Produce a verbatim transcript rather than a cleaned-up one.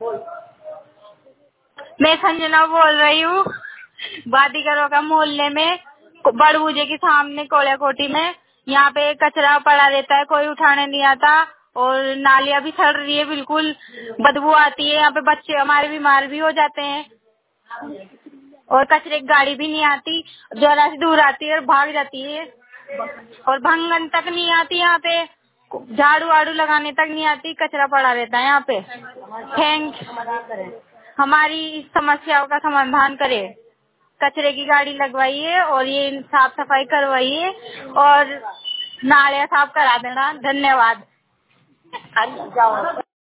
मैं संजना बोल रही हूँ, बादीगरों का मोहल्ले में, बड़बूजे के सामने कोला कोठी में। यहाँ पे कचरा पड़ा रहता है, कोई उठाने नहीं आता, और नालियाँ भी सड़ रही है, बिल्कुल बदबू आती है। यहाँ पे बच्चे हमारे बीमार भी हो जाते हैं, और कचरे की गाड़ी भी नहीं आती, जरा सी दूर आती है और भाग जाती है, और भंगन तक नहीं आती यहाँ पे, झाड़ू वाड़ू लगाने तक नहीं आती, कचरा पड़ा रहता है यहाँ पे। थैंक हमारी इस समस्याओं का समाधान करे, कचरे की गाड़ी लगवाइए और ये साफ सफाई करवाइए और नालियाँ साफ करा देना। धन्यवाद।